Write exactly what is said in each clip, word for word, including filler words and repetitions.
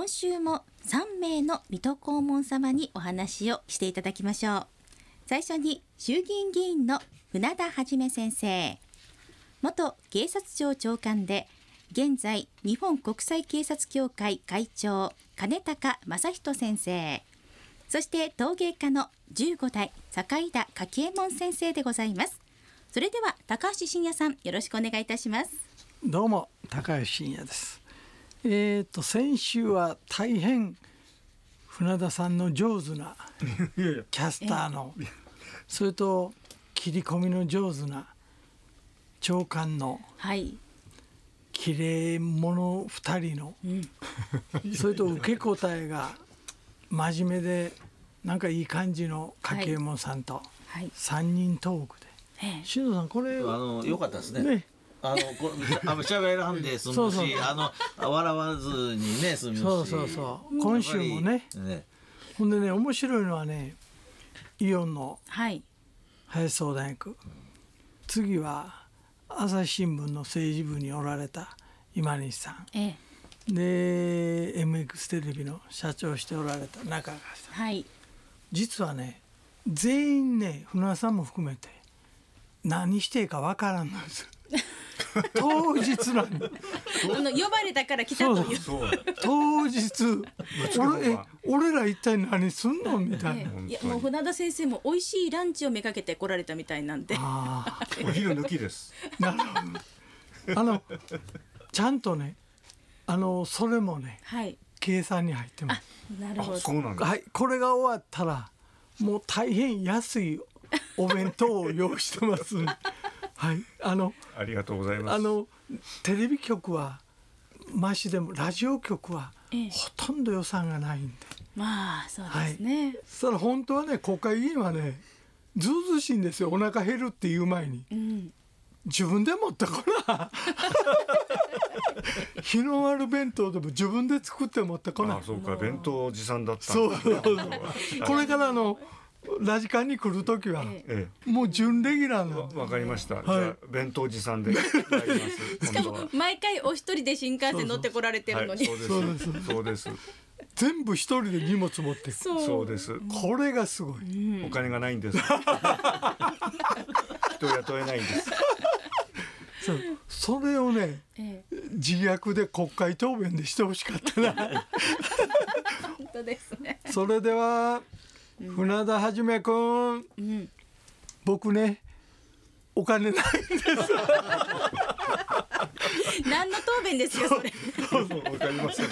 今週もさんめいの水戸黄門様にお話をしていただきましょう。最初に衆議院議員の船田一先生、元警察庁長官で現在日本国際警察協会会長金高正人先生、そして陶芸家のじゅうごだい坂井田柿右衛門先生でございます。それでは高橋真也さん、よろしくお願いいたします。 どうも高橋真也です。えーと先週は大変船田さんの上手なキャスターのそれと切り込みの上手な長官のきれい者ふたりの、うん、それと受け答えが真面目でなんかいい感じの柿右衛門さんとさんにんトークで、篠田さんこれあのよかったですね。ねあのこあの喋らんで済むしそうそうあの笑わずにね済むしそうそうそう今週も ね, ねほんでね面白いのはねイオンの林相談役、はい、次は朝日新聞の政治部におられた今西さん、ええ、で エムエックス テレビの社長をしておられた中川さん、はい、実はね全員ね船田さんも含めて何していいかわからんのです当日なんであの呼ばれたから来たというそうそう当日俺, え俺ら一体何すんのみたいな、 いやもう船田先生も美味しいランチをめがけて来られたみたいなんであお昼抜きですなるほどあのちゃんとねあのそれもね、はい、計算に入ってます。 なるほど。 そうなんです、はい、これが終わったらもう大変安いお弁当を用意してますはい、あのありがとうございます。 あのテレビ局はマシでもラジオ局はほとんど予算がないんで、 まあそうですね、はい、 それ本当はね国会議員はねずうずうしいんですよ。お腹減るっていう前に、うん、自分で持ってこな日の丸弁当でも自分で作って持ってこない。 ああそうか弁当持参だったんだ。そうそうこれからのラジカンに来るときは、ええ、もう準レギュラーなの。 わかりました、はい、じゃあ弁当持参でしかも毎回お一人で新幹線乗ってこられてるのに。 そうそう、はい、そうですそうです全部一人で荷物持ってくる。 そうです。 これがすごい、 うん、お金がないんです人雇えないんですそ, それをね、ええ、自虐で国会答弁でしてほしかったな本当ですね。 それでは船田はじめくん、うん、僕ねお金ないんです何の答弁ですよそれ。 そうそうわかりませんい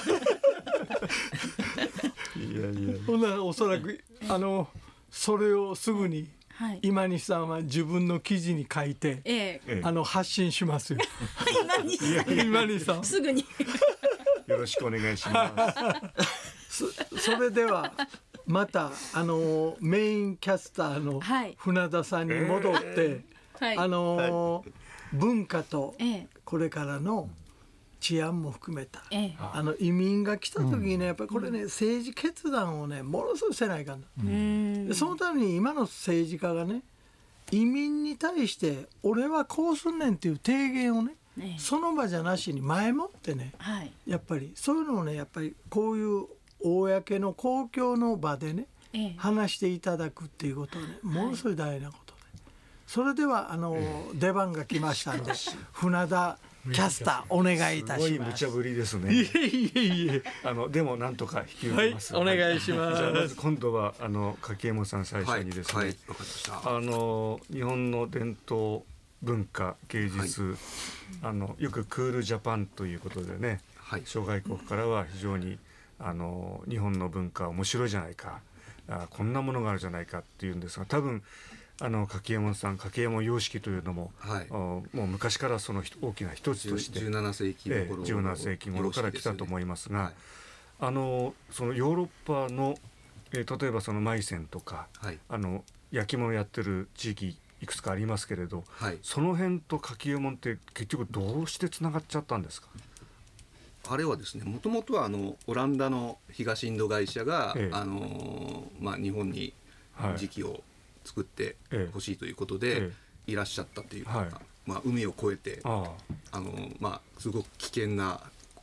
やいやほんならおそらくあのそれをすぐに今西さんは自分の記事に書いて、ええ、あの発信しますよ今西さんすぐによろしくお願いしますそ, それではまたあのメインキャスターの船田さんに戻って、はい、あの、はい、文化とこれからの治安も含めた、ええ、あの移民が来た時にねやっぱりこれね、うん、政治決断をねものすごいせないかん、うん、でそのために今の政治家がね移民に対して俺はこうすんねんっていう提言をね、ええ、その場じゃなしに前もってね、はい、やっぱりそういうのをねやっぱりこういう公の公共の場でね、ええ、話していただくっていうことはねものすごい大事なことで、はい、それではあの、ええ、出番が来ましたんで船田キャスターお願いいたします。すごい無茶ぶりですね。 いえいえいえあのでもなんとか引き受けます、 はい、お願いします。 じゃあまず今度はあの柿右衛門さん最初にですね、はいはい、わかりました。あの日本の伝統文化芸術、はい、あのよくクールジャパンということでね、はい、諸外国からは非常にあの日本の文化面白いじゃないか、あこんなものがあるじゃないかっていうんですが、多分あの柿右衛門さん柿右衛門様式というのも、はい、もう昔からその大きな一つとしてじゅうななせいきの頃、 えー、じゅうななせいき頃から来たと思いますが、はい、あのそのヨーロッパの、えー、例えばそのマイセンとか、はい、あの焼き物やってる地域いくつかありますけれど、はい、その辺と柿右衛門って結局どうしてつながっちゃったんですか？ あれはですね、もともとはあのオランダの東インド会社が、ええあのまあ、日本に磁器を作ってほしいということで、ええ、いらっしゃったというか、はいまあ、海を越えてああの、まあ、すごく危険な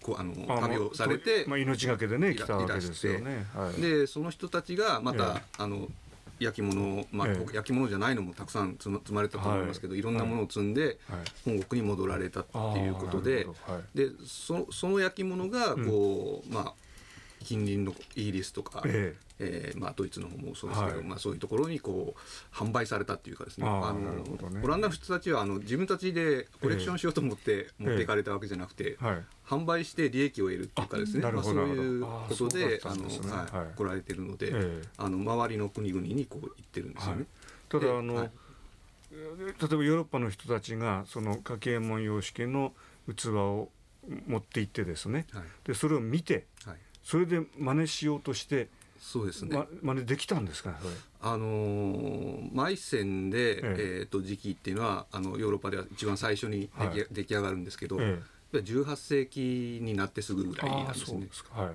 こうあの旅をされて、 まあ、命がけでね来たわけですよね。はい、 でその人たちがまた、えー、あの焼き物、まあえー、焼き物じゃないのもたくさん積まれたと思いますけど、はい、いろんなものを積んで本国に戻られたっていうことで、はい、で そ, その焼き物がこう、うん、まあ近隣のイギリスとか、えーえーまあ、ドイツの方もそうですけど、はい、まあ、そういうところにこう販売されたっていうかですね、ああの、ね、オランダの人たちはあの自分たちでコレクションしようと思って持っていかれたわけじゃなくて、えーはい、販売して利益を得るっていうかですね、まあ、そういうことであの、はい、来られてるので、えー、あの周りの国々にこう行ってるんですよね。はい、 ただあの、はい、例えばヨーロッパの人たちがその家計紋様式の器を持って行ってですね、はい、でそれを見て、はい、それで真似しようとしてそうですね、 ま、真似できたんですかね、それ。 あのー、マイセンで、えええー、と磁器っていうのはあのヨーロッパでは一番最初に出来、はい、出来上がるんですけど、ええ、じゅうはっせいきになってすぐぐらいなんですね。はいはい、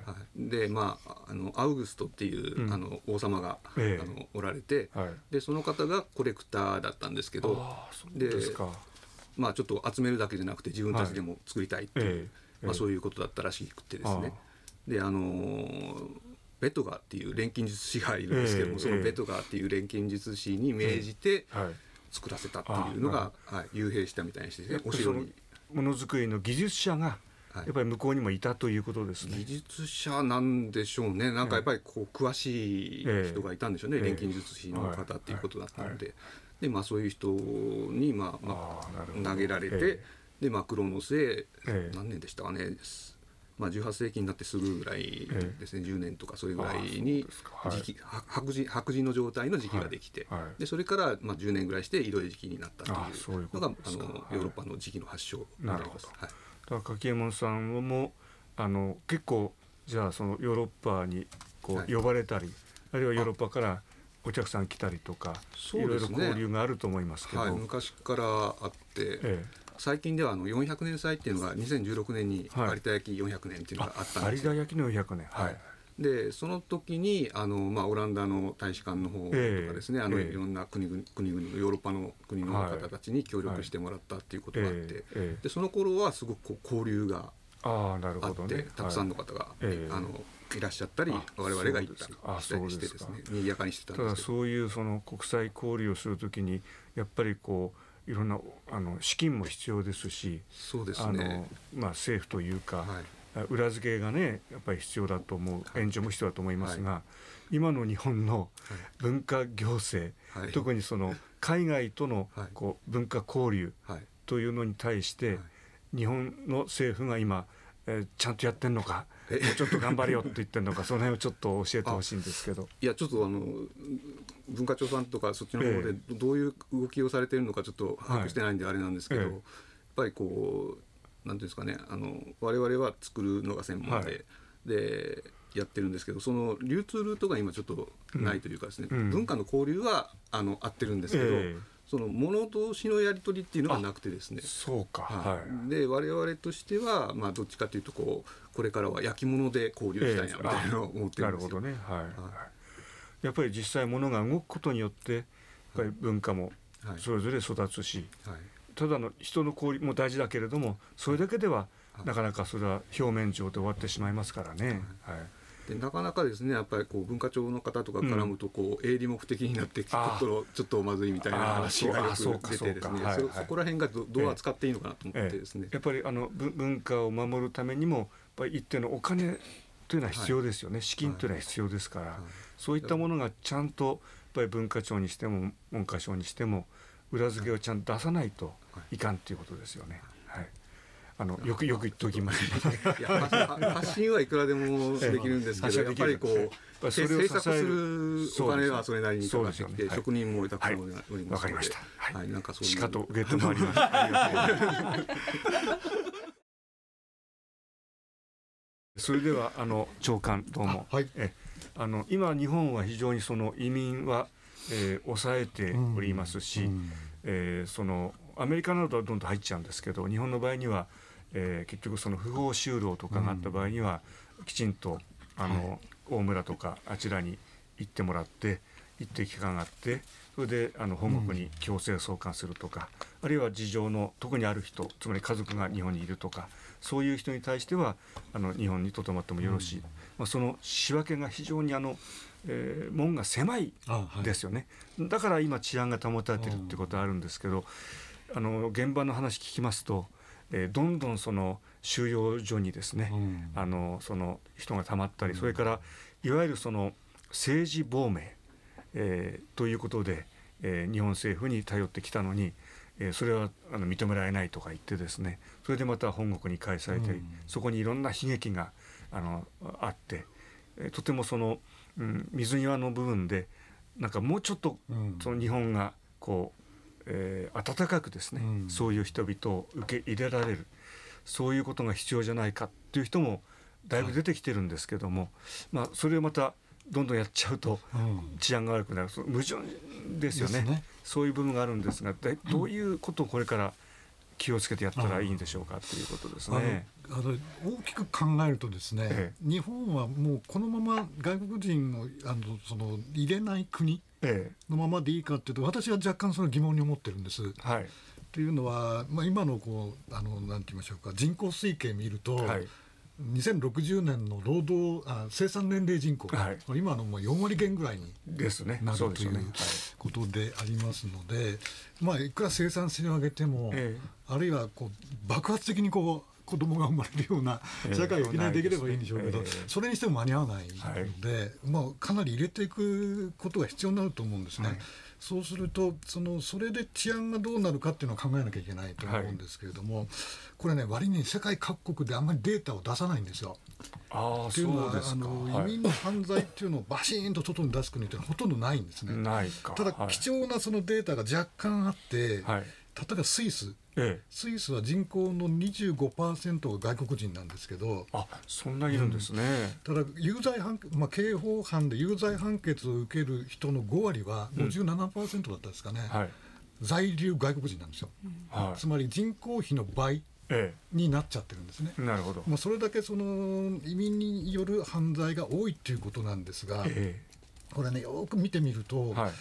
でまああのアウグストっていう、うん、あの王様が、ええ、あのおられて、はい、でその方がコレクターだったんですけど、 あそうですか。 でまあ、ちょっと集めるだけじゃなくて自分たちでも作りたいっていう、はい、ええ、まあ、そういうことだったらしくてですね。であのーベトガーっていう錬金術師がいるんですけども、えー、そのベトガーっていう錬金術師に命じて作らせたっていうのが、はいはい、幽閉したみたいにして、ね、お城にものづくりの技術者がやっぱり向こうにもいたということですね。 技術者なんでしょうね。なんかやっぱりこう詳しい人がいたんでしょうね、えー、錬金術師の方っていうことだったので、で、まあ、そういう人に、まあまあ、投げられて、えー、でまあ、クロノスへ、えー、何年でしたかね、まあ、じゅうはっせいきになってすぐぐらいですね、ええ、じゅうねんとかそれぐらいに時期、はい、白磁、白磁の状態の磁器ができて、はいはい、でそれからまあじゅうねんぐらいして色絵磁器になったというのがああのヨーロッパの磁器の発祥になります。はい、 だから柿右衛門さんもあの結構じゃあそのヨーロッパにこう呼ばれたり、はい、あるいはヨーロッパからお客さん来たりとか、いろいろ交流があると思いますけど、 はい、昔からあって、ええ、最近ではあのよんひゃくねん祭っていうのがにせんじゅうろくねんに有田焼よんひゃくねんっていうのがあったんですよ。 有田焼のよんひゃくねん、はい、 でその時にあの、まあ、オランダの大使館の方とかですね、えー、あのいろんな国々、国々のヨーロッパの国の方たちに協力してもらったっていうことがあって、はいはい、えー、でその頃はすごくこう交流があって、ね、たくさんの方が、はい、あのいらっしゃったり、我々が行ったりしてですね、賑やかにしてたんですけど、 ただそういうその国際交流をするときにやっぱりこういろんなあの資金も必要ですし、 そうですね、 あの、まあ、政府というか、はい、裏付けがねやっぱり必要だと思う、はい、援助も必要だと思いますが、はい、今の日本の文化行政、はい、特にその海外とのこう文化交流というのに対して、はい、日本の政府が今、えー、ちゃんとやってんのか、もうちょっと頑張れよって言ってるのかその辺をちょっと教えてほしいんですけど。 いやちょっとあの文化庁さんとかそっちの方でどういう動きをされているのかちょっと把握してないんであれなんですけど、はい、やっぱりこうなんていうんですかね、あの我々は作るのが専門で、はい、でやってるんですけど、その流通ルートが今ちょっとないというかですね、うん、文化の交流はあの合ってるんですけど、えーその物同士のやり取りっていうのがなくてですね。 そうか、 はい、で我々としては、まあ、どっちかというとこうこれからは焼き物で交流したいなみたいなのを思ってるんですよ。 なるほどね、はいはい、やっぱり実際物が動くことによってやっぱり文化もそれぞれ育つし、はいはい、ただの人の交流も大事だけれどもそれだけではなかなかそれは表面上で終わってしまいますからね。はいはい、 でなかなかですねやっぱりこう文化庁の方とか絡むとこう営利目的になってちょっとちょっとまずいみたいな話がよく出てですね、そこら辺が ど, どう扱っていいのかなと思ってですね、 ええ、やっぱりあの文化を守るためにもやっぱり一定のお金というのは必要ですよね、はい、資金というのは必要ですから、はいはい、そういったものがちゃんとやっぱり文化庁にしても文科省にしても裏付けをちゃんと出さないといかんということですよね。はい、あのよくよく言っておきますいや発信はいくらでもできるんですけど、やっぱりこう制作するお金はそれなりにかかってきて、ね、職人もたくさんおりますので、 わかりました。 はい、なんかそういうしかと受け止まりました。それではあの長官どうも、はい、えあの今日本は非常にその移民は、えー、抑えておりますし、うんうんえー、そのアメリカなどはどんどん入っちゃうんですけど、日本の場合には、えー、結局その不法就労とかがあった場合には、うん、きちんとあの、はい、大村とかあちらに行ってもらって一定期間があってそれであの本国に強制送還するとか、うん、あるいは事情の特にある人つまり家族が日本にいるとかそういう人に対してはあの日本にとどまってもよろしい、うんまあ、その仕分けが非常にあの、えー、門が狭いですよね、はい、だから今治安が保たれているってことはあるんですけど、あの現場の話聞きますと、えー、どんどんその収容所にですね、うん、あのその人がたまったり、うん、それからいわゆるその政治亡命、えー、ということで、えー、日本政府に頼ってきたのに、えー、それはあの認められないとか言ってですね、それでまた本国に返されたり、うん、そこにいろんな悲劇が あのあって、えー、とてもその、うん、水際の部分でなんかもうちょっと、うん、その日本がこう、えー、温かくですね、うん、そういう人々を受け入れられるそういうことが必要じゃないかっていう人もだいぶ出てきてるんですけども、はいまあ、それをまたどんどんやっちゃうと治安が悪くなる、うん、矛盾ですよ ね, ねそういう部分があるんですが、どういうことをこれから気をつけてやったらいいんでしょうかということですね。 あのあの大きく考えるとですね、ええ、日本はもうこのまま外国人をあのその入れない国のままでいいかというと、私は若干その疑問に思ってるんです、はい、というのは、まあ、今のこうあのなんて言いましょうか人口推計見ると、はいにせんろくじゅうねんの労働あ生産年齢人口が、はい、今のもうよんわりげんぐらいになるということでありますので、まあ、いくら生産性を上げても、ええ、あるいはこう爆発的にこう子供が生まれるような社会をいきなりできればいいんでしょうけど、えええ、それにしても間に合わないので、はいまあ、かなり入れていくことが必要になると思うんですね、はい、そうすると そのそれで治安がどうなるかっていうのを考えなきゃいけないと思うんですけれども、はい、これね割に世界各国であんまりデータを出さないんですよ。 あっていうのはあの移民の犯罪っていうのをバシーンと外に出す国ってほとんどないんですね。 ないか。 ただ貴重なそのデータが若干あって、はい、例えばスイス、ええ、スイスは人口の にじゅうごパーセント が外国人なんですけど、 あそんないるんですね、 うん、ただ有罪判、まあ、刑法犯で有罪判決を受ける人のごわりは ごじゅうななパーセント だったですかね、うんはい、在留外国人なんですよ、うん、つまり人口比の倍になっちゃってるんですね、 ええ、なるほど。 まあ、それだけその移民による犯罪が多いということなんですが、ええ、これねよく見てみると、はい、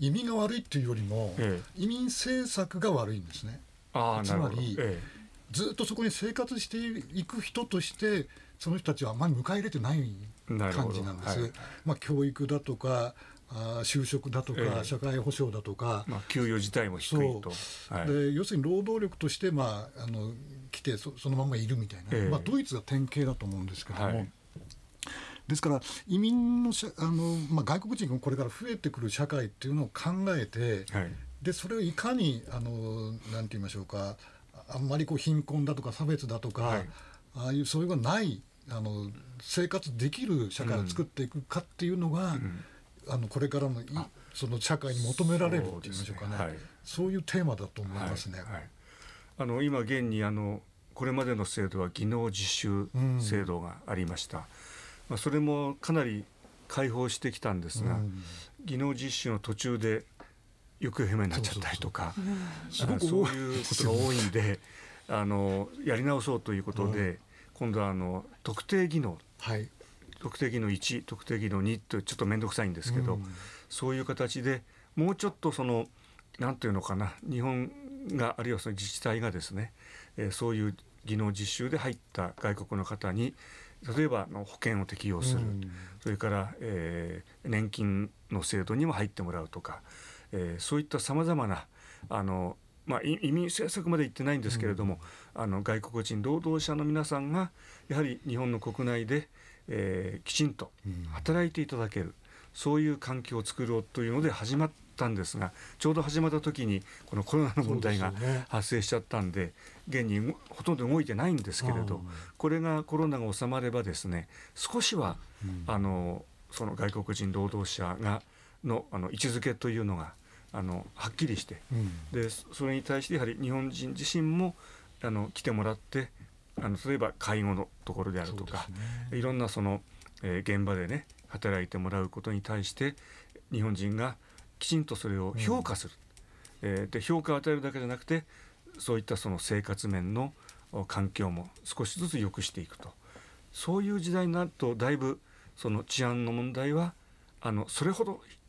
移民が悪いというよりも、ええ、移民政策が悪いんですね。あつまり、ええ、ずっとそこに生活していく人としてその人たちはあまり迎え入れてない感じなんです、はいまあ、教育だとかあ就職だとか、ええ、社会保障だとか、 まあ、給与自体も低いと、 はい、で要するに労働力として、まあ、あの来て そ, そのままいるみたいな、ええまあ、ドイツが典型だと思うんですけども、はい、ですから移民のあの、まあ、外国人がこれから増えてくる社会っていうのを考えて、はい、でそれをいかにあのなんて言いましょうかあんまりこう貧困だとか差別だとか、はい、ああいうそういうのがないあの生活できる社会を作っていくかっていうのが、うんあのこれからのその社会に求められるといいましょうかね、そうですね、はい、そういうテーマだと思いますね、はいはい、 あの今現にあのこれまでの制度は技能実習制度がありました、うんまあ、それもかなり開放してきたんですが、うん、技能実習の途中で行方不明になっちゃったりとかそういうことが多いんであのやり直そうということで、うん、今度はあの特定技能、はい特定技能いち、特定技能にとちょっと面倒くさいんですけど、うん、そういう形でもうちょっとそのなんていうのかな日本があるいはその自治体がですね、えー、そういう技能実習で入った外国の方に例えばの保険を適用する、うん、それから、えー、年金の制度にも入ってもらうとか、えー、そういったさまざまなあのまあ、移民政策まで言ってないんですけれども、うん、あの外国人労働者の皆さんがやはり日本の国内で、えー、きちんと働いていただける、うん、そういう環境を作ろうというので始まったんですが、ちょうど始まった時にこのコロナの問題が発生しちゃったんで、現にほとんど動いてないんですけれど、これがコロナが収まればですね、少しは、うん、あのその外国人労働者が の, あの位置づけというのがあのはっきりして、うん、でそれに対してやはり日本人自身もあの来てもらってあの例えば介護のところであるとか、ね、いろんなその、えー、現場でね働いてもらうことに対して日本人がきちんとそれを評価する、うんえー、で評価を与えるだけじゃなくてそういったその生活面の環境も少しずつ良くしていくと、そういう時代になるとだいぶその治安の問題はあのそれほど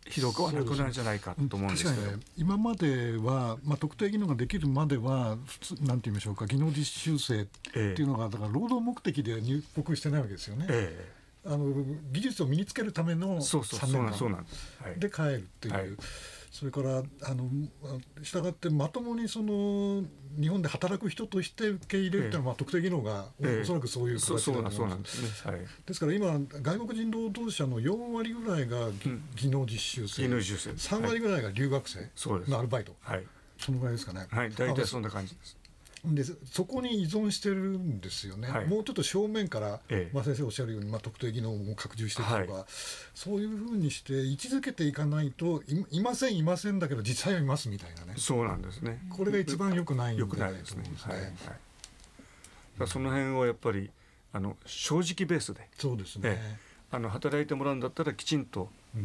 ひどくはなくなるんじゃないかと思うんですけど、 確かにね、今までは、まあ、特定技能ができるまでは普通なんて言いましょうか、技能実習生っていうのが、だから労働目的で入国してないわけですよね、ええ、あの技術を身につけるためのさんねんかんで帰るっていう、はい、それからあのしたがってまともにその日本で働く人として受け入れるっていうのは、ええ、まあ、特定技能が、ええ、おそらくそういう形だと思うんです。ですから今外国人労働者のよんわりぐらいが、うん、技能実習生、さんわりぐらいが留学生のアルバイト、はい、そのぐらいですかね。 はい、大体そんな感じです。 でそこに依存してるんですよね、はい、もうちょっと正面から、ええ、まあ、先生おっしゃるように、まあ、特定技能も拡充していくとか、はい、そういうふうにして位置づけていかないと い, いませんいませんだけど実際はいますみたいなね。 そうなんですね。 これが一番良くないんじゃないですね。はいはい、だその辺をやっぱりあの正直ベースで、 そうですね、 えあの働いてもらうんだったらきちんと、うん、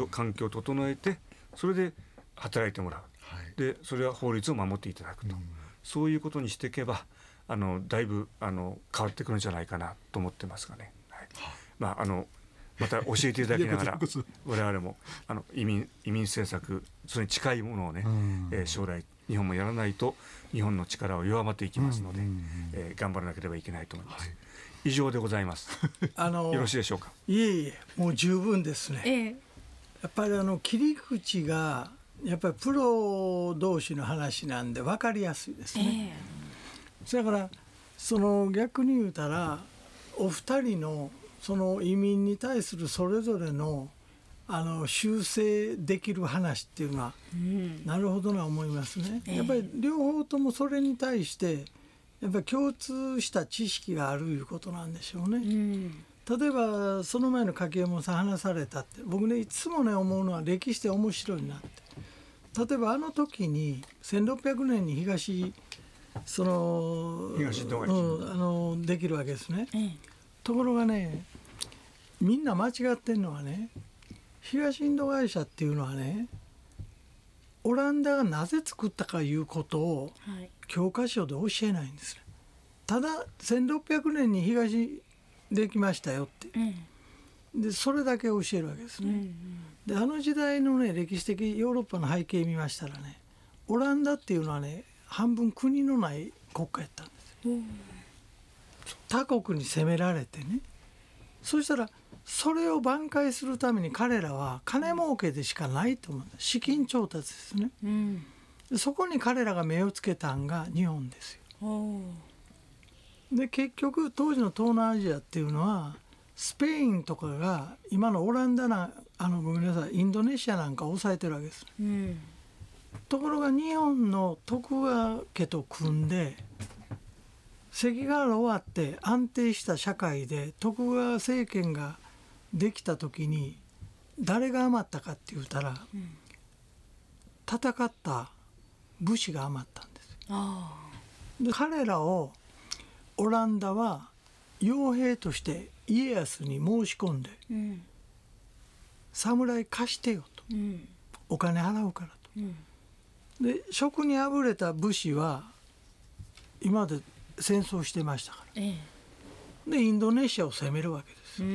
環境を整えてそれで働いてもらう、はい、でそれは法律を守っていただくと、うん、そういうことにしていけばあのだいぶあの変わってくるんじゃないかなと思ってますがね、はい、まあ、あのまた教えていただきながら我々もあの移民、移民政策それに近いものをね、えー、将来日本もやらないと日本の力は弱まっていきますので、えー、頑張らなければいけないと思います、はい、以上でございますあのよろしいでしょうか。 いえいえ、もう十分ですね、ええ、やっぱりあの切り口がやっぱりプロ同士の話なんで分かりやすいですね、えー、だからその逆に言うたらお二人のその移民に対するそれぞれのあの修正できる話っていうのは、うん、なるほどな思いますね、えー、やっぱり両方ともそれに対してやっぱり共通した知識があるいうことなんでしょうね、うん、例えばその前の柿右衛門さん話されたって僕ねいつもね思うのは歴史って面白いなって。例えばあの時にせんろっぴゃくねんに東その東インド会社、 うん、あのできるわけですね、うん、ところがねみんな間違ってるのはね東インド会社っていうのはねオランダがなぜ作ったかいうことを教科書で教えないんですね。ただせんろっぴゃくねんに東できましたよって、うん、でそれだけ教えるわけですね、うんうん、であの時代のね歴史的ヨーロッパの背景見ましたらねオランダっていうのはね半分国のない国家やったんですよ、うん、他国に攻められてねそしたらそれを挽回するために彼らは金儲けでしかないと思うんです。資金調達ですね、うん、でそこに彼らが目をつけたんが日本ですよ。で結局当時の東南アジアっていうのはスペインとかが今のオランダなあのごめんなさいインドネシアなんかを抑えてるわけです、うん、ところが日本の徳川家と組んで関ヶ原終わって安定した社会で徳川政権ができた時に誰が余ったかって言ったら、うん、戦った武士が余ったんです。あで彼らをオランダは傭兵として家康に申し込んで、うん、侍貸してよと、うん、お金払うからと、うん、で職にあぶれた武士は今まで戦争してましたから、ええ、でインドネシアを攻めるわけです、うん、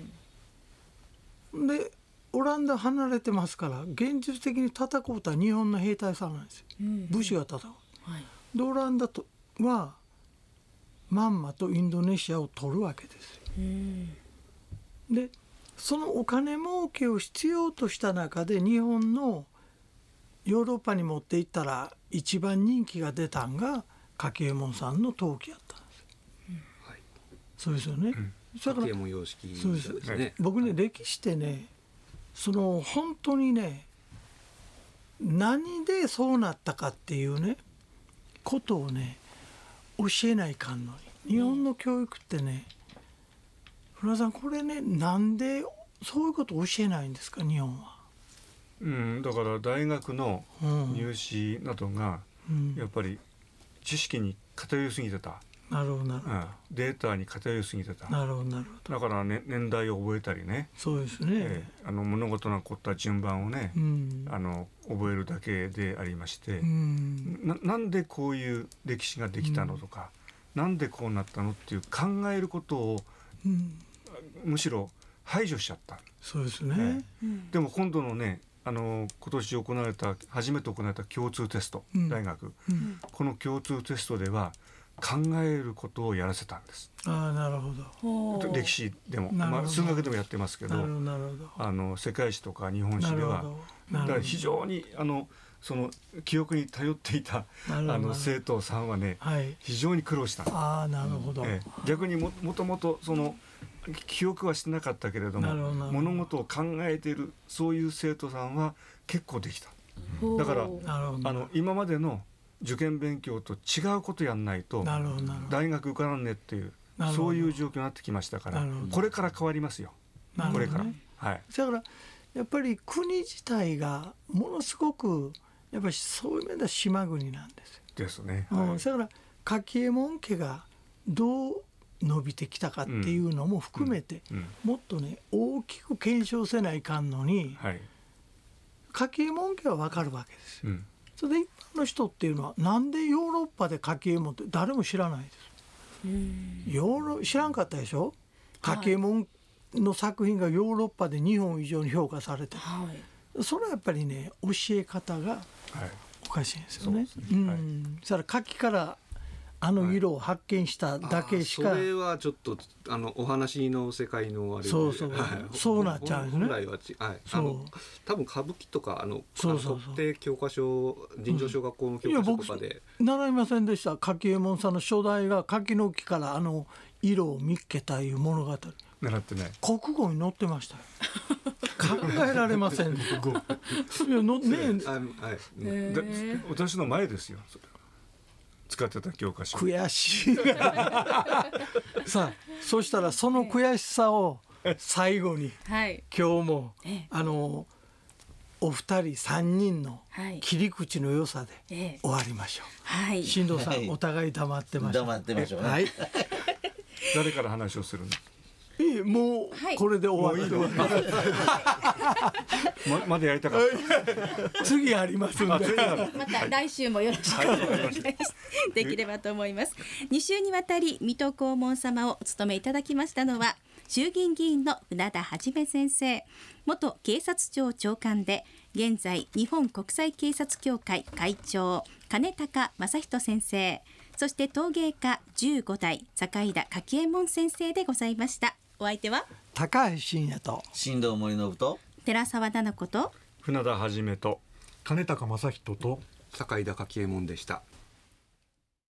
でオランダ離れてますから現実的に戦うとは日本の兵隊さんなんですよ、うん、武士が戦う、はい、でオランダとはまんまとインドネシアを取るわけですよ、うん、でそのお金儲けを必要とした中で日本のヨーロッパに持っていったら一番人気が出たんが柿右衛門さんの陶器やったんですよ、うんはい、そうですよね、うん、 柿右衛門様式ですね。 そうですね。僕ね歴史ってねその本当にね何でそうなったかっていうねことをね教えないかんのに日本の教育ってね、船田さんこれねなんでそういうことを教えないんですか日本は、 うん、だから大学の入試などがやっぱり知識に偏りすぎてた、 なるほどなるほど、うん、 データに偏りすぎてた、 なるほどなるほど、 だから、ね、年代を覚えたりね、 そうですね、 えー、あの物事が起こった順番をね、うん、あの覚えるだけでありまして、うん、な, なんでこういう歴史ができたのとか、うん、なんでこうなったのっていう考えることを、うん、むしろ排除しちゃった。 そうですね、 えー、でも今度のねあの今年行われた初めて行われた共通テスト、うん、大学、うん、この共通テストでは考えることをやらせたんです。 あ、なるほど。 歴史でも、まあ、数学でもやってますけど、あの世界史とか日本史ではだから非常にあのその記憶に頼っていたあの生徒さんはね、はい、非常に苦労した。 あ、なるほど。 えー、逆に も, もともとその記憶はしてなかったけれども物事を考えているそういう生徒さんは結構できた。だからあの今までの受験勉強と違うことやんないと大学受からんねっていうそういう状況になってきましたから、これから変わりますよ。これから、はい、 だからやっぱり国自体がものすごくやっぱりそういう面では島国なんですよ。 ですね。 はい、うん、だから柿右衛門家がどう伸びてきたかっていうのも含めて、うんうん、もっとね大きく検証せないかんのに、はい、柿右衛門家は分かるわけですよ。うん、それで一般の人っていうのはなんでヨーロッパで柿右衛門って誰も知らないです。ヨーロ知らんかったでしょ。柿右衛門の作品がヨーロッパで日本以上に評価されてる、はい、それはやっぱりね教え方がおかしいんですよね。それから柿からあの色を発見しただけしか、 はい、それはちょっとあのお話の世界のあれでそうそう、はい、そうなっちゃうんですね。 本来はち、はい、あの多分歌舞伎とかあのそうそうそう国定教科書尋常小学校の教科書とかで、 うん、習いませんでした。柿右衛門さんの初代が柿の木からあの色を見っけたいう物語習ってない。 国語に載ってましたよ。考えられません。いやのねえ、はい、私の前ですよ。それ使ってた教科書。 悔しい。さあ、そしたらその悔しさを最後に、はい、今日もあのお二人三人の切り口の良さで終わりましょう。はい、進藤さん、はい、お互い黙ってましょう。 黙ってましょうね。 はい。 誰から話をするの？ いい、もうこれで終わり。ま, まだやりたかった。 次ありますんで。また来週もよろしくお願いします。できればと思います。に週にわたり水戸黄門様をお務めいただきましたのは衆議院議員の船田元先生、元警察庁長官で現在日本国際警察協会会長金高正人先生、そして陶芸家じゅうご代坂井田柿右衛門先生でございました。お相手は高橋真也と新藤森信と寺澤奈々子と船田元と金高正人と坂井田柿右衛門でした。